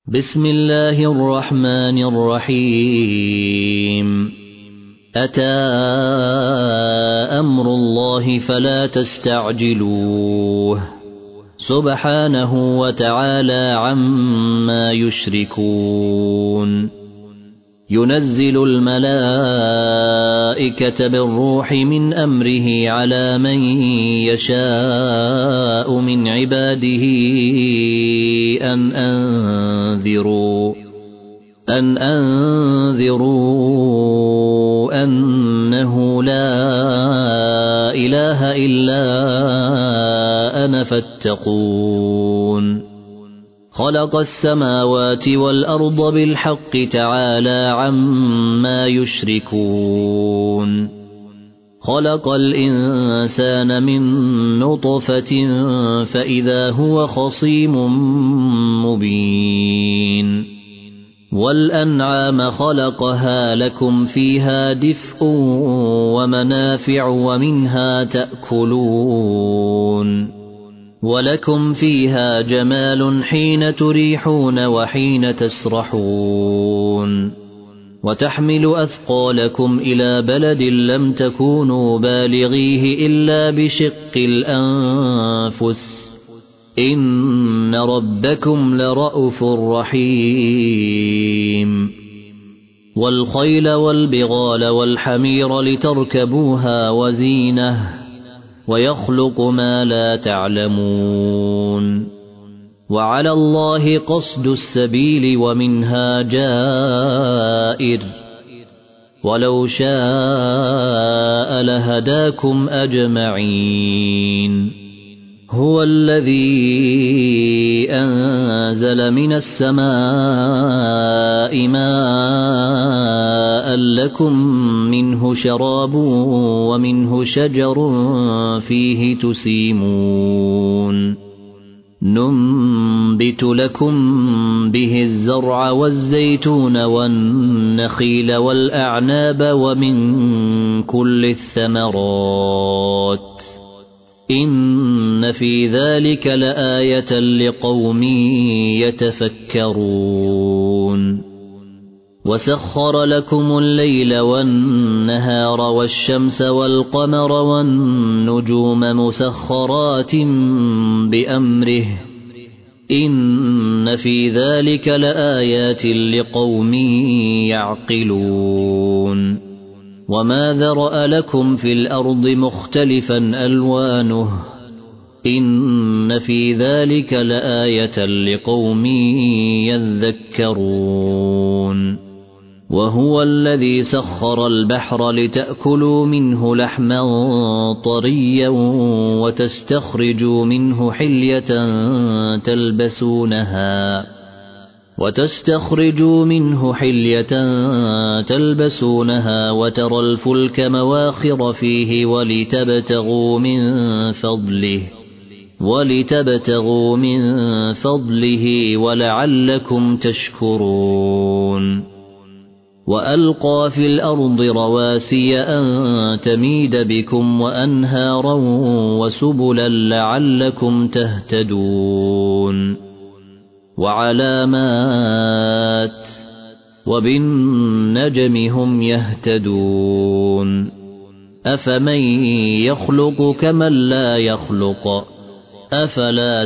بسم الله الرحمن الرحيم أتى أمر الله فلا تستعجلوه سبحانه وتعالى عما يشركون ينزل الملائكة بالروح من أمره على من يشاء من عباده أن أنذروا أنه لا إله إلا أنا فاتقون خلق السماوات والأرض بالحق تعالى عما يشركون خلق الإنسان من نطفة فإذا هو خصيم مبين والأنعام خلقها لكم فيها دفء ومنافع ومنها تأكلون ولكم فيها جمال حين تريحون وحين تسرحون وتحمل أثقالكم إلى بلد لم تكونوا بالغيه إلا بشق الأنفس إن ربكم لرءوف رحيم والخيل والبغال والحمير لتركبوها وزينة ويخلق ما لا تعلمون وعلى الله قصد السبيل ومنها جائر ولو شاء لهداكم أجمعين هو الذي أنزل من السماء ماء لكم منه شراب ومنه شجر فيه تسيمون ننبت لكم به الزرع والزيتون والنخيل والأعناب ومن كل الثمرات إن في ذلك لآية لقوم يتفكرون وسخر لكم الليل والنهار والشمس والقمر والنجوم مسخرات بأمره إن في ذلك لآيات لقوم يعقلون وما ذرأ لكم في الأرض مختلفا ألوانه إن في ذلك لآية لقوم يذكرون وهو الذي سخر البحر لتأكلوا منه لحما طريا وتستخرجوا منه حلية تلبسونها وترى الفلك مواخر فيه ولتبتغوا من فضله ولعلكم تشكرون وألقى في الأرض رواسي أن تميد بكم وأنهارا وسبلا لعلكم تهتدون وعلامات وبالنجم هم يهتدون أفمن يخلق كمن لا يخلق أفلا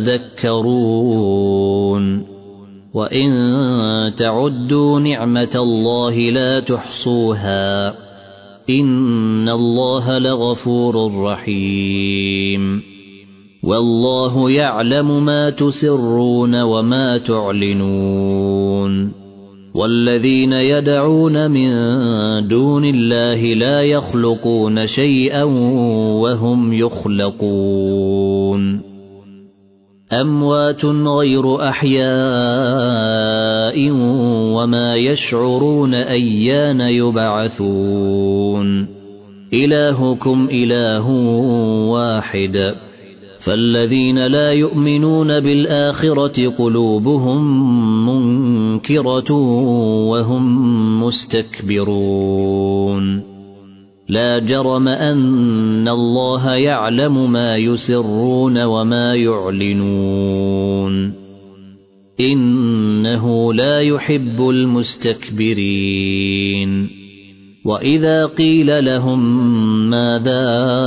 تذكرون وإن تعدوا نعمة الله لا تحصوها إن الله لغفور رحيم والله يعلم ما تسرون وما تعلنون والذين يدعون من دون الله لا يخلقون شيئا وهم يخلقون أموات غير أحياء وما يشعرون أيان يبعثون إلهكم إله واحد فالذين لا يؤمنون بالآخرة قلوبهم منكرة وهم مستكبرون لا جرم أن الله يعلم ما يسرون وما يعلنون إن إنه لا يحب المستكبرين وإذا قيل لهم ماذا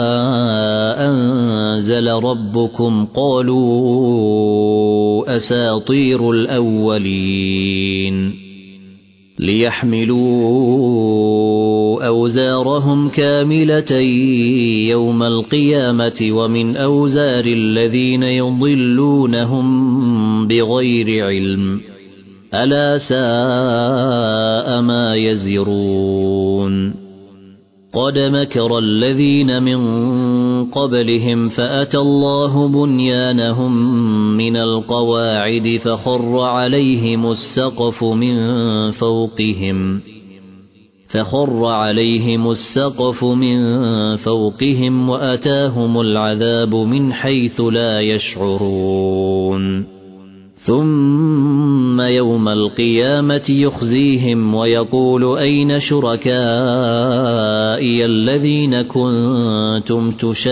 أنزل ربكم قالوا أساطير الأولين ليحملوا أوزارهم كاملة يوم القيامة ومن أوزار الذين يضلونهم بغير علم ألا ساء ما يزرون قد مكر الذين من قبلهم فأتى الله بنيانهم من القواعد فخر عليهم السقف من فوقهم وأتاهم العذاب من حيث لا يشعرون ثم يوم القيامة يخزيهم ويقول أين شركائي الذين كنتم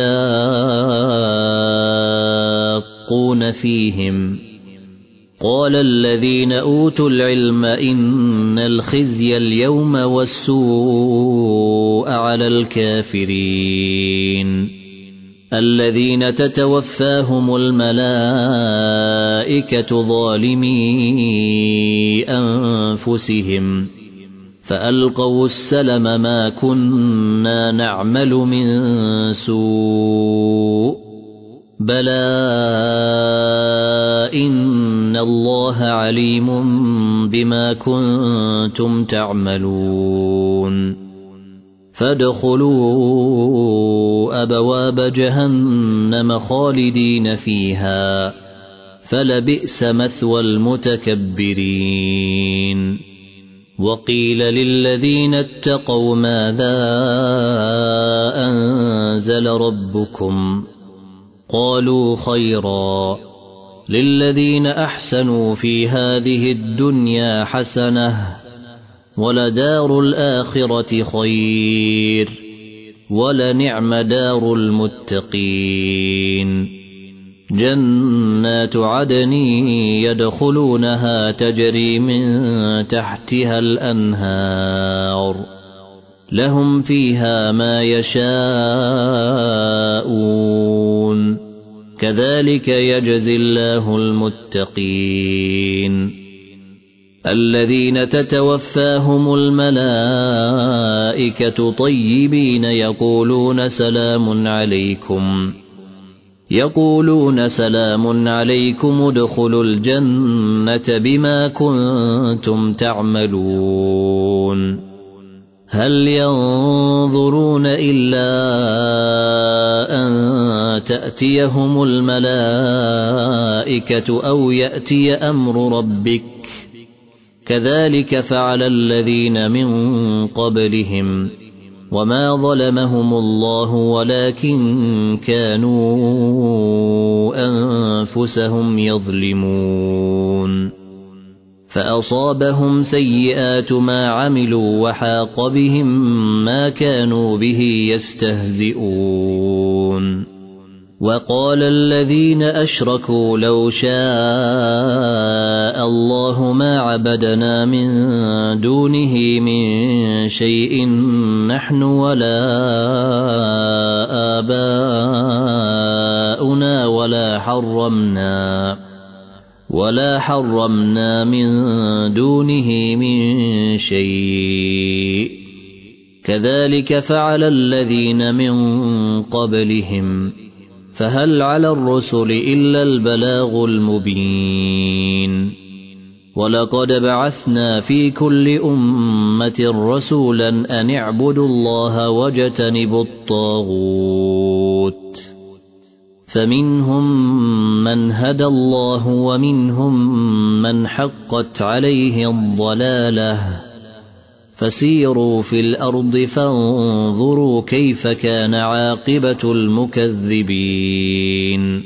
تشاقون فيهم قال الذين أوتوا العلم إن الخزي اليوم والسوء على الكافرين الذين تتوفاهم الملائكة ظالمي أنفسهم فألقوا السلم ما كنا نعمل من سوء بلى إن الله عليم بما كنتم تعملون فادخلوا أبواب جهنم خالدين فيها فلبئس مثوى المتكبرين وقيل للذين اتقوا ماذا أنزل ربكم قالوا خيرا للذين أحسنوا في هذه الدنيا حسنة ولدار الآخرة خير ولنعم دار المتقين جنات عدن يدخلونها تجري من تحتها الأنهار لهم فيها ما يشاءون كذلك يجزي الله المتقين الذين تتوفاهم الملائكة طيبين يقولون سلام عليكم ادخلوا الجنة بما كنتم تعملون هل ينظرون إلا أن تأتيهم الملائكة أو يأتي أمر ربك كذلك فعل الذين من قبلهم وما ظلمهم الله ولكن كانوا أنفسهم يظلمون فأصابهم سيئات ما عملوا وحاق بهم ما كانوا به يستهزئون وقال الذين أشركوا لو شاء الله ما عبدنا من دونه من شيء نحن ولا آباؤنا ولا حرمنا من دونه من شيء كذلك فعل الذين من قبلهم فهل على الرسل إلا البلاغ المبين ولقد بعثنا في كل أمة رسولا أن اعبدوا الله واجتنبوا الطاغوت فمنهم من هدى الله ومنهم من حقت عليه الضلالة فسيروا في الأرض فانظروا كيف كان عاقبة المكذبين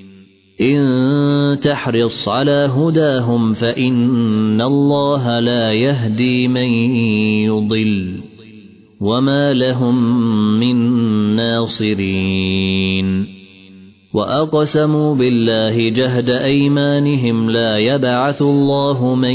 إن تحرص على هداهم فإن الله لا يهدي من يضل وما لهم من ناصرين وأقسموا بالله جهد أيمانهم لا يبعث الله من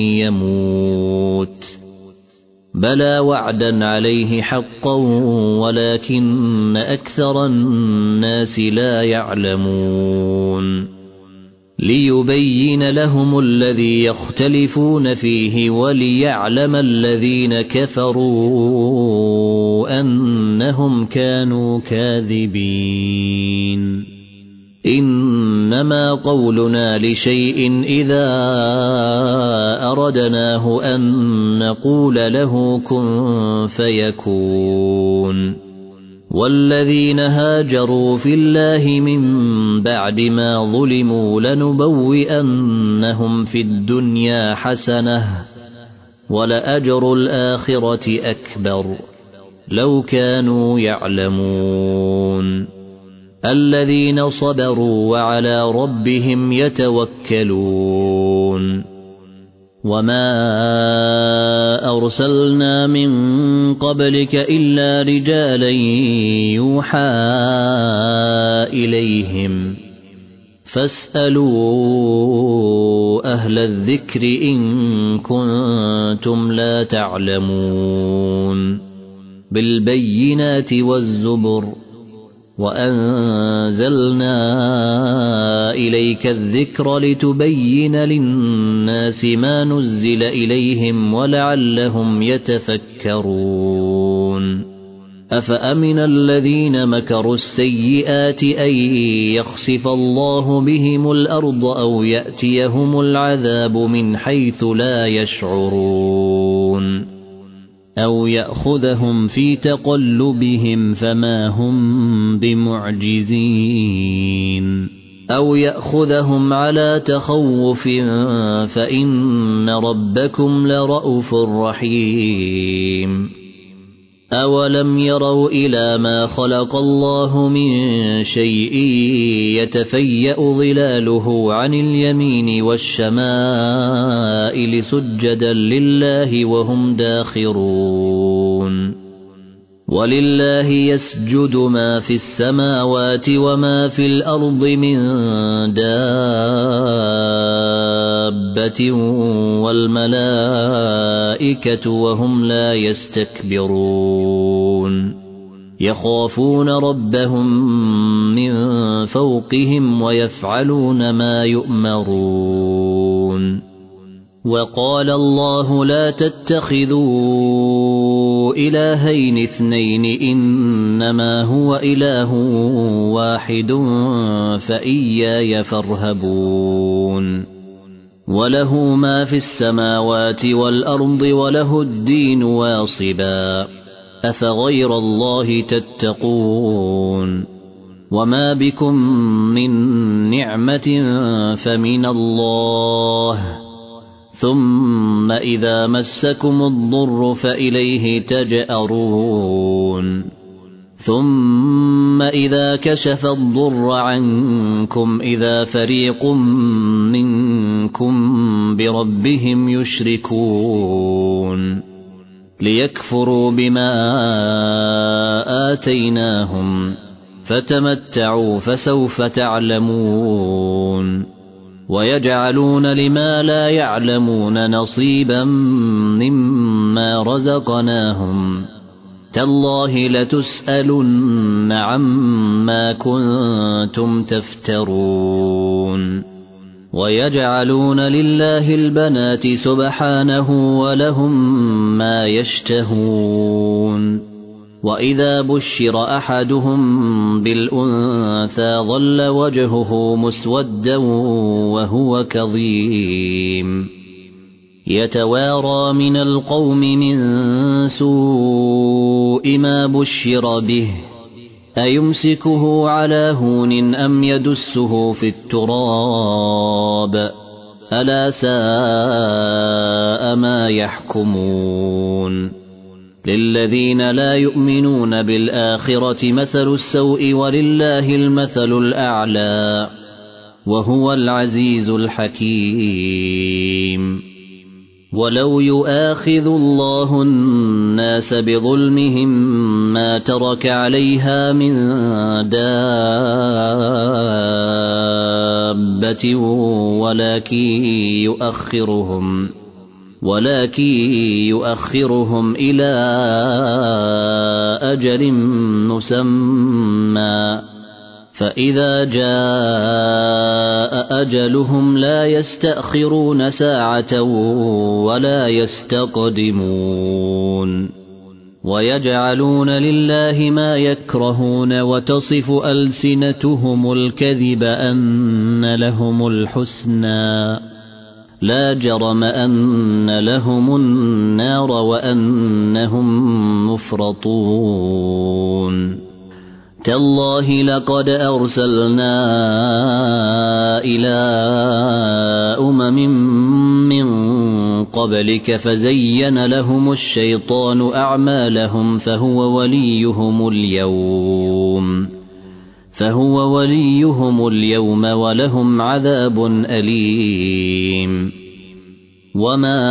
يموت بلى وعدا عليه حقا ولكن أكثر الناس لا يعلمون ليبين لهم الذي يختلفون فيه وليعلم الذين كفروا أنهم كانوا كاذبين إنما قولنا لشيء إذا أردناه أن نقول له كن فيكون والذين هاجروا في الله من بعد ما ظلموا لنبوئنهم في الدنيا حسنة ولأجر الآخرة أكبر لو كانوا يعلمون الذين صبروا وعلى ربهم يتوكلون وما أرسلنا من قبلك إلا رجالا يوحى إليهم فاسألوا أهل الذكر إن كنتم لا تعلمون بالبينات والزبر وأنزلنا إليك الذكر لتبين للناس ما نزل إليهم ولعلهم يتفكرون أفأمن الذين مكروا السيئات أن يخسف الله بهم الأرض أو يأتيهم العذاب من حيث لا يشعرون أو يأخذهم في تقلبهم فما هم بمعجزين أو يأخذهم على تخوف فإن ربكم لرءوف رحيم أولم يروا إلى ما خلق الله من شيء يتفيأ ظلاله عن اليمين والشمائل سجدا لله وهم داخرون ولله يسجد ما في السماوات وما في الأرض من دابة والملائكة وهم لا يستكبرون يخافون ربهم من فوقهم ويفعلون ما يؤمرون وقال الله لا تتخذوا إلهين اثنين إنما هو إله واحد فإياي فارهبون وله ما في السماوات والأرض وله الدين واصبا أفغير الله تتقون وما بكم من نعمة فمن الله ثم إذا مسكم الضر فإليه تجأرون ثم إذا كشف الضر عنكم إذا فريق منكم بربهم يشركون ليكفروا بما آتيناهم فتمتعوا فسوف تعلمون ويجعلون لما لا يعلمون نصيبا مما رزقناهم تالله لتسألن عما كنتم تفترون ويجعلون لله البنات سبحانه ولهم ما يشتهون وإذا بشر أحدهم بالأنثى ظل وجهه مسودا وهو كظيم يتوارى من القوم من سوء ما بشر به أيمسكه على هون أم يدسه في التراب ألا ساء ما يحكمون للذين لا يؤمنون بالآخرة مثل السوء ولله المثل الأعلى وهو العزيز الحكيم ولو يؤاخذ الله الناس بظلمهم ما ترك عليها من دابة ولكن يؤخرهم إلى أجل مسمى فإذا جاء أجلهم لا يستأخرون ساعة ولا يستقدمون ويجعلون لله ما يكرهون وتصف ألسنتهم الكذب أن لهم الحسنى لا جرم أن لهم النار وأنهم مفرطون تالله لقد أرسلنا إلى من قبلك فزين لهم الشيطان أعمالهم فهو وليهم اليوم ولهم عذاب أليم وما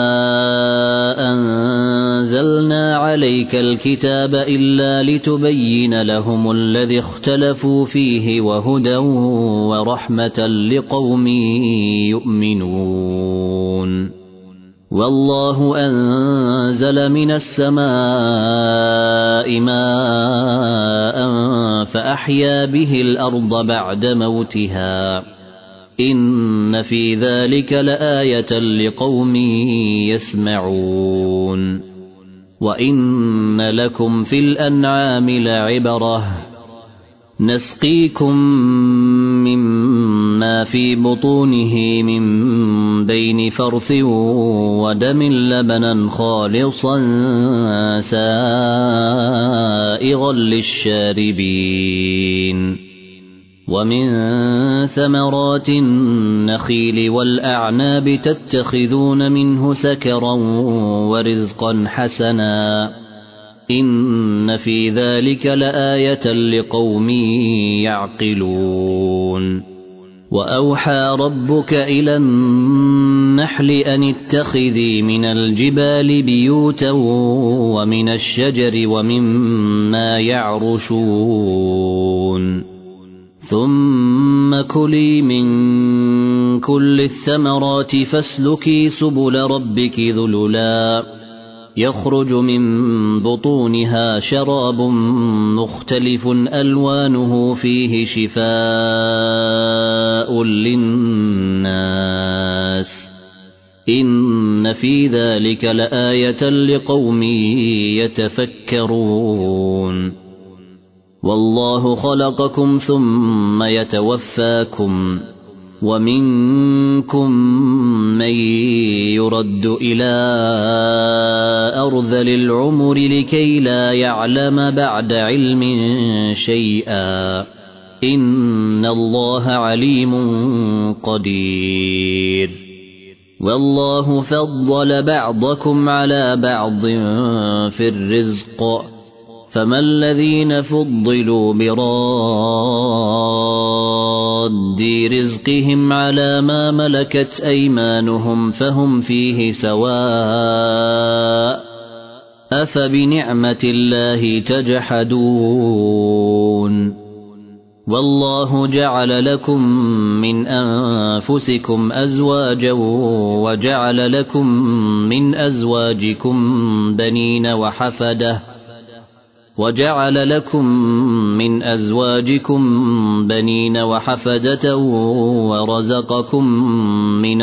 أنزلنا عليك الكتاب إلا لتبين لهم الذي اختلفوا فيه وهدى ورحمة لقوم يؤمنون والله أنزل من السماء ماء فأحيا به الأرض بعد موتها إن في ذلك لآية لقوم يسمعون وإن لكم في الأنعام لعبرة نسقيكم مما في بطونه من بين فرث ودم لبنا خالصا سائغا للشاربين ومن ثمرات النخيل والأعناب تتخذون منه سكرا ورزقا حسنا إن في ذلك لآية لقوم يعقلون وأوحى ربك إلى النحل أن اتخذي من الجبال بيوتا ومن الشجر ومما يعرشون ثم كلي من كل الثمرات فاسلكي سبل ربك ذللا يخرج من بطونها شراب مختلف ألوانه فيه شفاء للناس إن في ذلك لآية لقوم يتفكرون والله خلقكم ثم يتوفاكم ومنكم من يرد إلى أرذل العمر لكي لا يعلم بعد علم شيئا إن الله عليم قدير والله فضل بعضكم على بعض في الرزق فما الذين فضلوا براد رزقهم على ما ملكت أيمانهم فهم فيه سواء أفبنعمة الله تجحدون والله جعل لكم من أنفسكم أزواجا وجعل لكم من أزواجكم بنين وحفدة ورزقكم من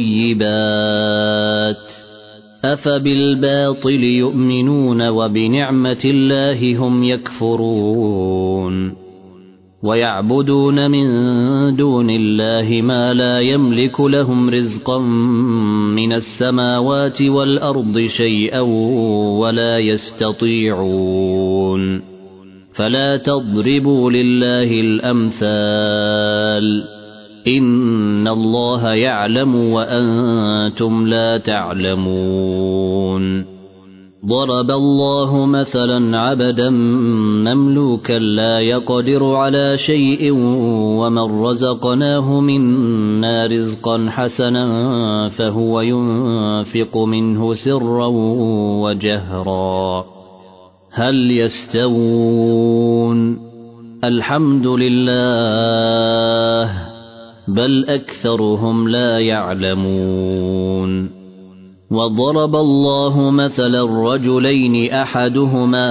الطيبات أفبالباطل يؤمنون وبنعمة الله هم يكفرون ويعبدون من دون الله ما لا يملك لهم رزقا من السماوات والأرض شيئا ولا يستطيعون فلا تضربوا لله الأمثال إن الله يعلم وأنتم لا تعلمون ضرب الله مثلا عبدا مملوكا لا يقدر على شيء ومن رزقناه منا رزقا حسنا فهو ينفق منه سرا وجهرا هل يستوون الحمد لله بل أكثرهم لا يعلمون وضرب الله مثلا رجلين أحدهما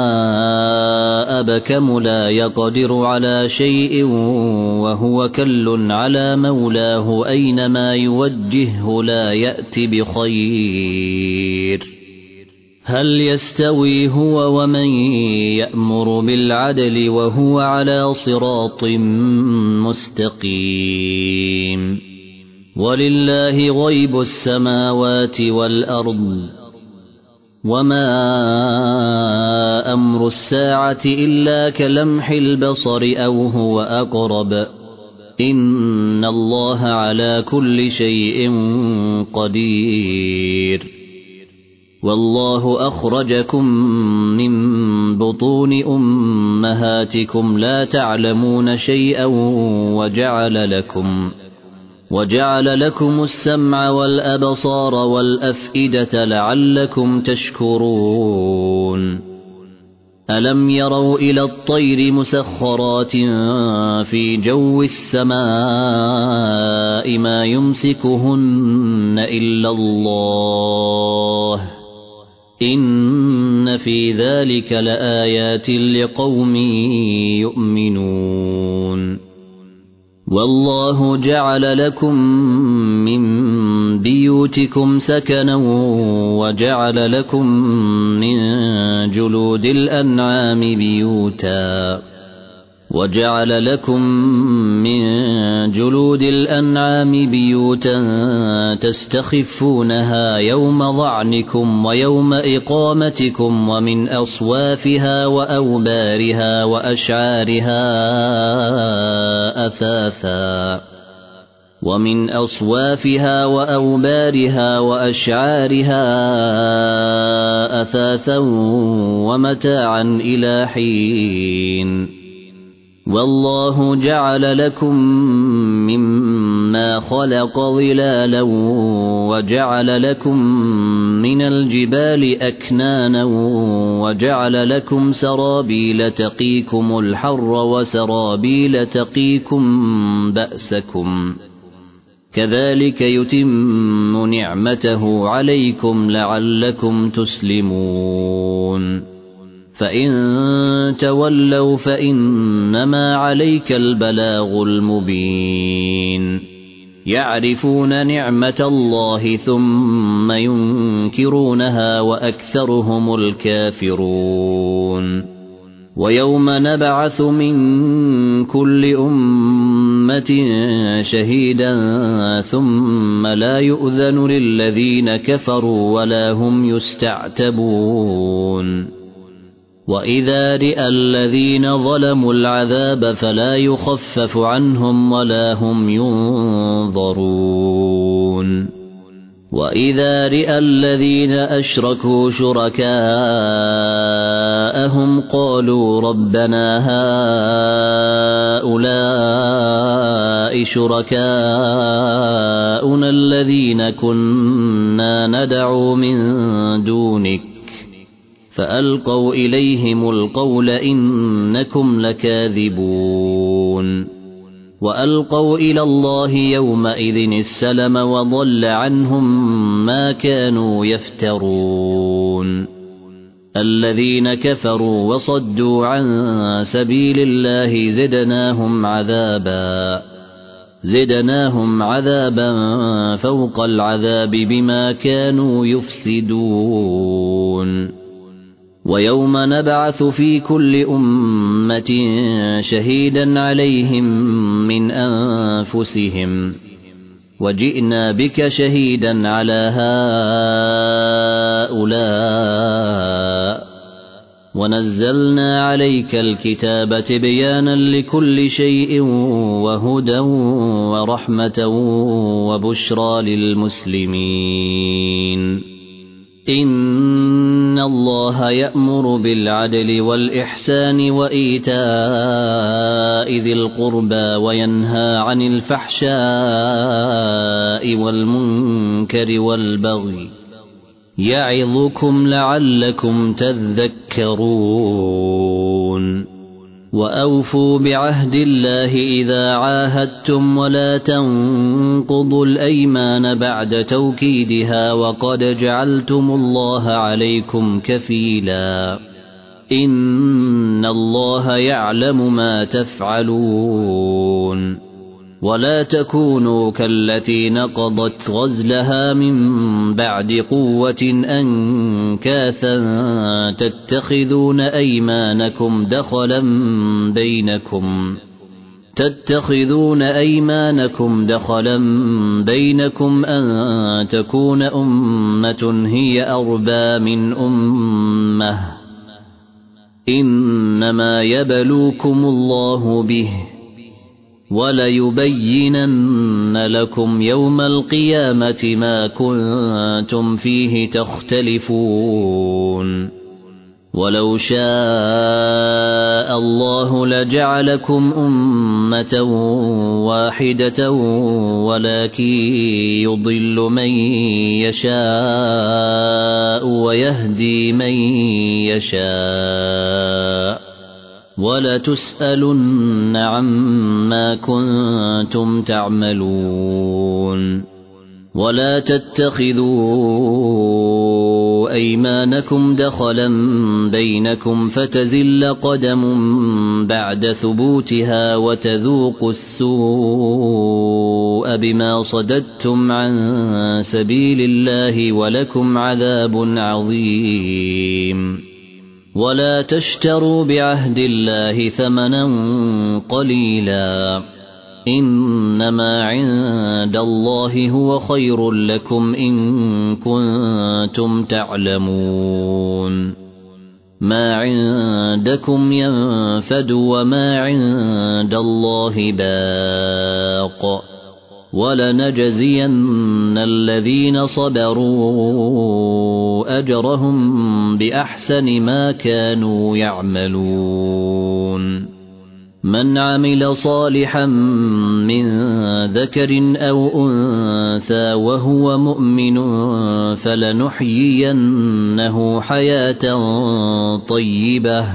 أبكم لا يقدر على شيء وهو كل على مولاه أينما يوجهه لا يأت بخير هل يستوي هو ومن يأمر بالعدل وهو على صراط مستقيم ولله غيب السماوات والأرض وما أمر الساعة إلا كلمح البصر أو هو أقرب إن الله على كل شيء قدير والله أخرجكم من بطون أمهاتكم لا تعلمون شيئا وجعل لكم السمع والأبصار والأفئدة لعلكم تشكرون ألم يروا إلى الطير مسخرات في جو السماء ما يمسكهن إلا الله إن في ذلك لآيات لقوم يؤمنون والله جعل لكم من بيوتكم سكنا وجعل لكم من جلود الأنعام بيوتا تستخفونها يوم ظعنكم ويوم إقامتكم ومن أصوافها وأوبارها وأشعارها أثاثا ومتاعا إلى حين والله جعل لكم مما خلق ظلالا وجعل لكم من الجبال أكنانا وجعل لكم سرابيل تقيكم الحر وسرابيل تقيكم بأسكم كذلك يتم نعمته عليكم لعلكم تسلمون فإن تولوا فإنما عليك البلاغ المبين يعرفون نعمة الله ثم ينكرونها وأكثرهم الكافرون ويوم نبعث من كل أمة شهيدا ثم لا يؤذن للذين كفروا ولا هم يستعتبون وإذا رئى الذين ظلموا العذاب فلا يخفف عنهم ولا هم ينظرون وإذا رئى الذين أشركوا شركاءهم قالوا ربنا هؤلاء شركاؤنا الذين كنا ندعو من دونك فألقوا إليهم القول إنكم لكاذبون وألقوا إلى الله يومئذ السلم وضل عنهم ما كانوا يفترون الذين كفروا وصدوا عن سبيل الله زدناهم عذابا فوق العذاب بما كانوا يفسدون ويوم نبعث في كل أمة شهيدا عليهم من أنفسهم وجئنا بك شهيدا على هؤلاء ونزلنا عليك الكتاب تبيانا لكل شيء وهدى ورحمة وبشرى للمسلمين إن الله يأمر بالعدل والإحسان وإيتاء ذي القربى وينهى عن الفحشاء والمنكر والبغي يعظكم لعلكم تذكرون وأوفوا بعهد الله إذا عاهدتم ولا تنقضوا الأيمان بعد توكيدها وقد جعلتم الله عليكم كفيلا إن الله يعلم ما تفعلون ولا تكونوا كالتي نقضت غزلها من بعد قوة أنكاثا تتخذون أيمانكم دخلا بينكم أن تكون أمة هي أربى من أمة إنما يبلوكم الله به وليبينن لكم يوم القيامة ما كنتم فيه تختلفون ولو شاء الله لجعلكم أمة واحدة ولكن يضل من يشاء ويهدي من يشاء ولتسألن عما كنتم تعملون ولا تتخذوا أيمانكم دخلا بينكم فتزل قدم بعد ثبوتها وتذوقوا السوء بما صددتم عن سبيل الله ولكم عذاب عظيم ولا تشتروا بعهد الله ثمنا قليلا إنما عند الله هو خير لكم إن كنتم تعلمون ما عندكم ينفد وما عند الله باق ولنجزين الذين صبروا أجرهم بأحسن ما كانوا يعملون من عمل صالحا من ذكر أو أنثى وهو مؤمن فلنحيينه حياة طيبة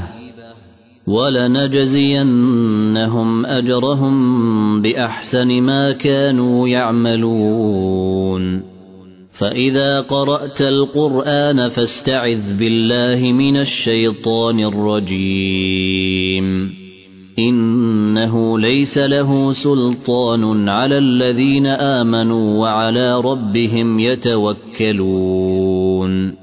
ولنجزينهم أجرهم بأحسن ما كانوا يعملون فإذا قرأت القرآن فاستعذ بالله من الشيطان الرجيم إنه ليس له سلطان على الذين آمنوا وعلى ربهم يتوكلون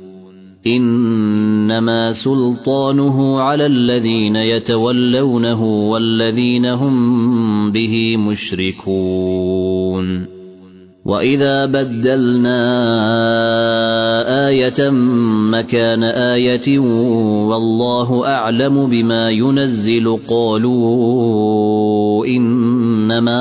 إنما سلطانه على الذين يتولونه والذين هم به مشركون وإذا بدلنا آية مكان آية والله أعلم بما ينزل قالوا إنما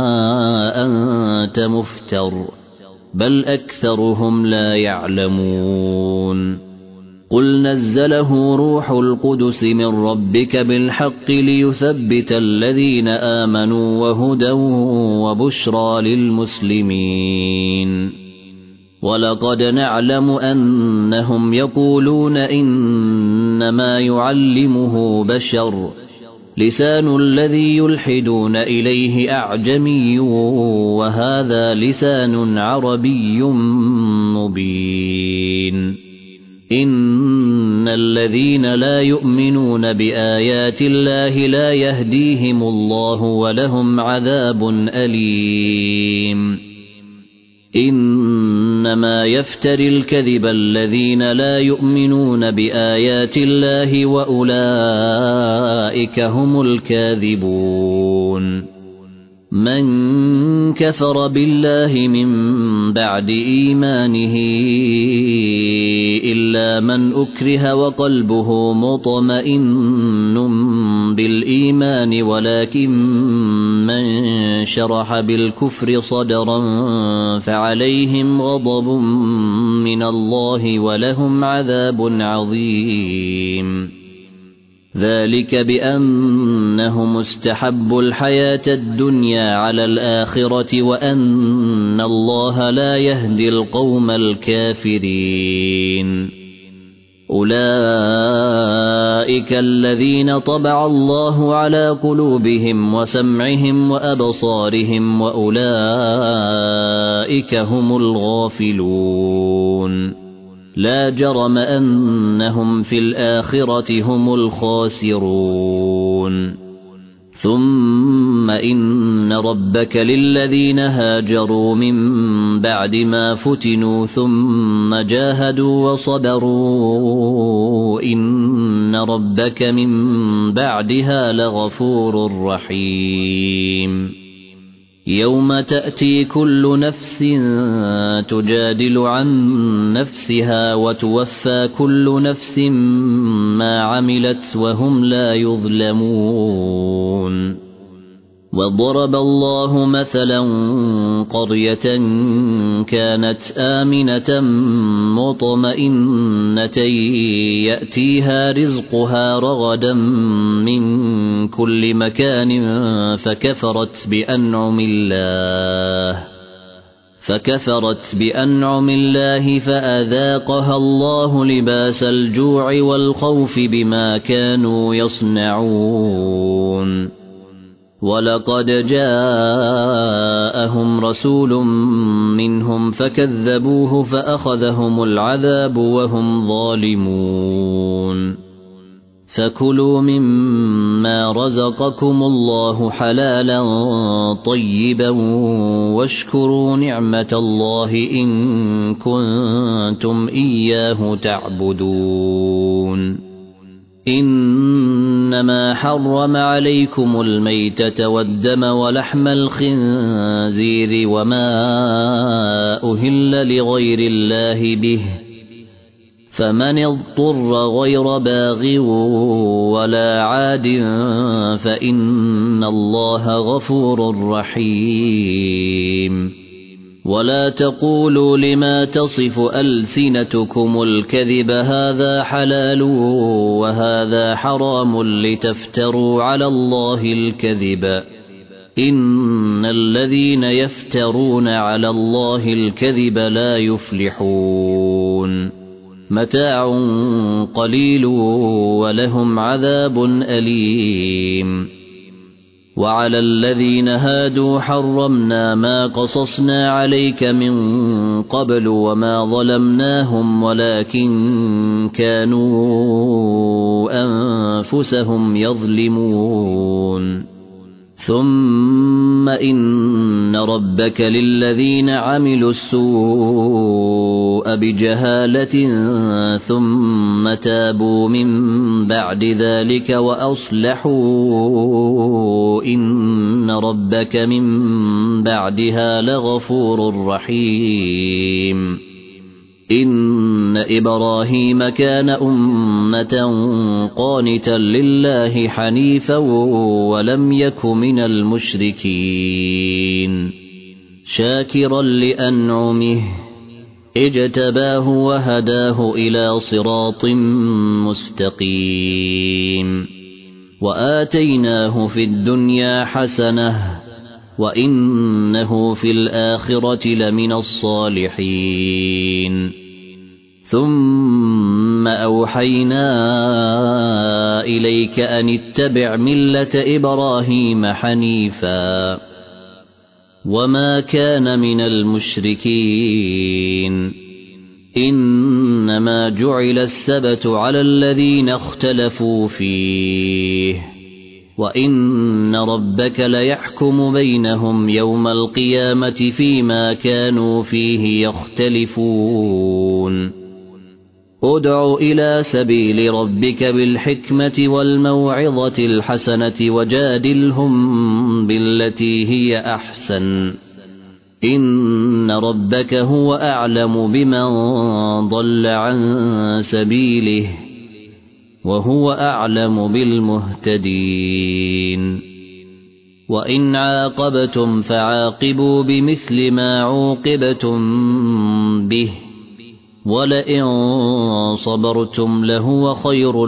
أنت مفتر بل أكثرهم لا يعلمون قل نزله روح القدس من ربك بالحق ليثبت الذين آمنوا وهدى وبشرى للمسلمين ولقد نعلم أنهم يقولون إنما يعلمه بشر لسان الذي يلحدون إليه أعجمي وهذا لسان عربي مبين إن الذين لا يؤمنون بآيات الله لا يهديهم الله ولهم عذاب أليم إنما يفتري الكذب الذين لا يؤمنون بآيات الله وأولئك هم الكاذبون من كفر بالله من بعد إيمانه إلا من أكره وقلبه مطمئن بالإيمان ولكن من شرح بالكفر صدرا فعليهم غضب من الله ولهم عذاب عظيم ذلك بأنهم استحبوا الحياة الدنيا على الآخرة وأن الله لا يهدي القوم الكافرين أولئك الذين طبع الله على قلوبهم وسمعهم وأبصارهم وأولئك هم الغافلون لا جرم أنهم في الآخرة هم الخاسرون ثم إن ربك للذين هاجروا من بعد ما فتنوا ثم جاهدوا وصبروا إن ربك من بعدها لغفور رحيم يوم تأتي كل نفس تجادل عن نفسها وتوفى كل نفس ما عملت وهم لا يظلمون وضرب الله مثلا قرية كانت آمنة مطمئنة يأتيها رزقها رغدا من كل مكان فكفرت بأنعم الله فأذاقها الله لباس الجوع والخوف بما كانوا يصنعون ولقد جاءهم رسول منهم فكذبوه فأخذهم العذاب وهم ظالمون فكلوا مما رزقكم الله حلالا طيبا واشكروا نعمة الله إن كنتم إياه تعبدون إنما حرم عليكم الميتة والدم ولحم الخنزير وما أهل لغير الله به فمن اضطر غير باغ ولا عاد فإن الله غفور رحيم ولا تقولوا لما تصف ألسنتكم الكذب هذا حلال وهذا حرام لتفتروا على الله الكذب إن الذين يفترون على الله الكذب لا يفلحون متاع قليل ولهم عذاب أليم وعلى الذين هادوا حرمنا ما قصصنا عليك من قبل وما ظلمناهم ولكن كانوا أنفسهم يظلمون ثم إن ربك للذين عملوا السوء بجهالة ثم تابوا من بعد ذلك وأصلحوا إن ربك من بعدها لغفور رحيم إن إبراهيم كان أمة قانتا لله حنيفا ولم يك من المشركين شاكرا لأنعمه اجتباه وهداه إلى صراط مستقيم وآتيناه في الدنيا حسنة وإنه في الآخرة لمن الصالحين ثم أوحينا إليك أن اتبع ملة إبراهيم حنيفا وما كان من المشركين إنما جعل السبت على الذين اختلفوا فيه وإن ربك ليحكم بينهم يوم القيامة فيما كانوا فيه يختلفون ادع إلى سبيل ربك بالحكمة والموعظة الحسنة وجادلهم بالتي هي أحسن إن ربك هو أعلم بمن ضل عن سبيله وهو أعلم بالمهتدين وإن عاقبتم فعاقبوا بمثل ما عوقبتم به ولئن صبرتم لهو خير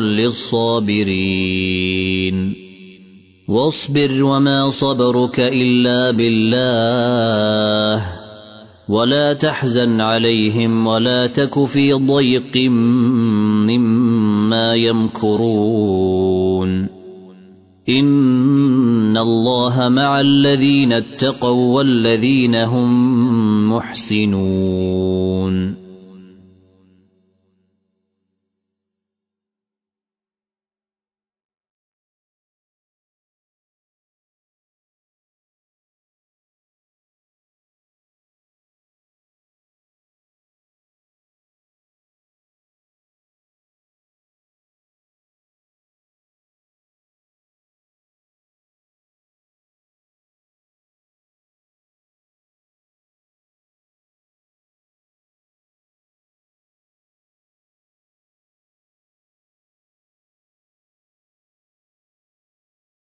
للصابرين واصبر وما صبرك إلا بالله ولا تحزن عليهم ولا تك في ضيق مما يمكرون إن الله مع الذين اتقوا والذين هم محسنون